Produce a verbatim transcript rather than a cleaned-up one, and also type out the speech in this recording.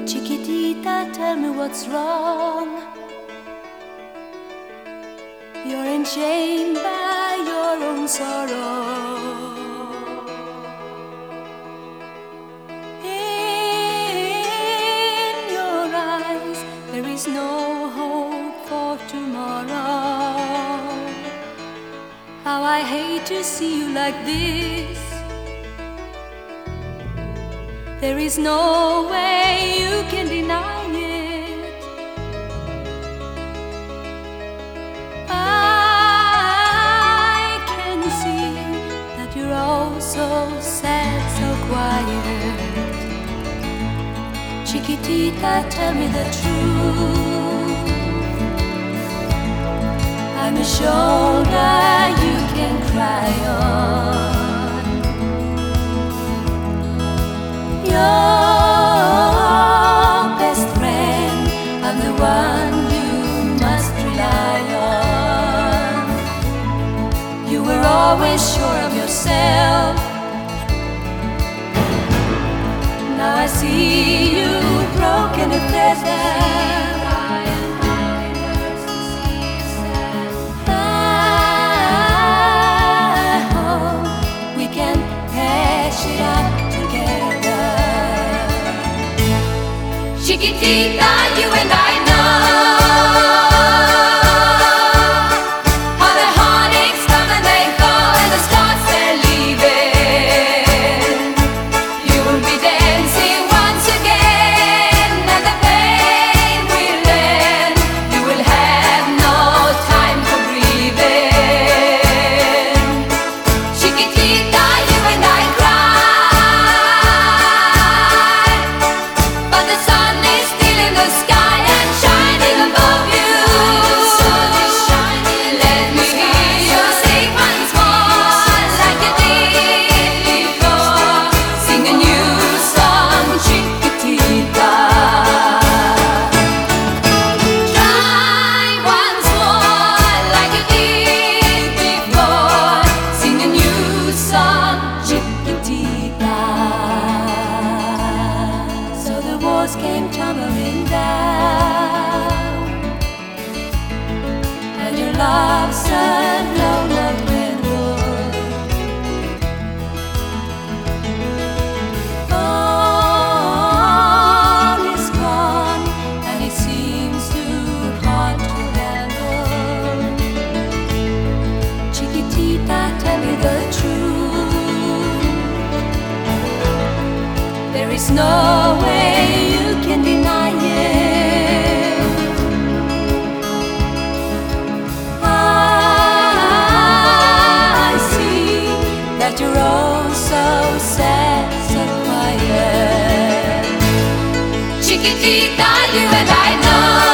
Chiquitita, tell me what's wrong. You're enchained by your own sorrow. In your eyes there is no hope for tomorrow. How I hate to see you like this. There is no way you can deny it. I can see that you're all so sad, so quiet. Chiquitita, tell me the truth. I'm a shoulder you can cry on. Your best friend, I'm the one you must rely on. You were always sure of yourself. Now I see you broken and feather. I hope we can patch it up together. Chiquitita, you and I know how the heartaches come and they go, and the stars they're leaving. You will be dancing once again, and the pain will end. You will have no time for breathing. Chiquitita, you and I cry, but the sun is still in the sky and shining above you. Let me hear you sing once more like you did before. Sing a new song, Chiquitita. Try once more like you did before. Sing a new song, Chiquitita. So the walls came tumbling down, and your love said no love redwood. All is gone, and it seems too hard to handle. Chiquitita, tell me the truth. There is no way you can deny it. I see that you're all so sad, so quiet. Chiquitita, you and I know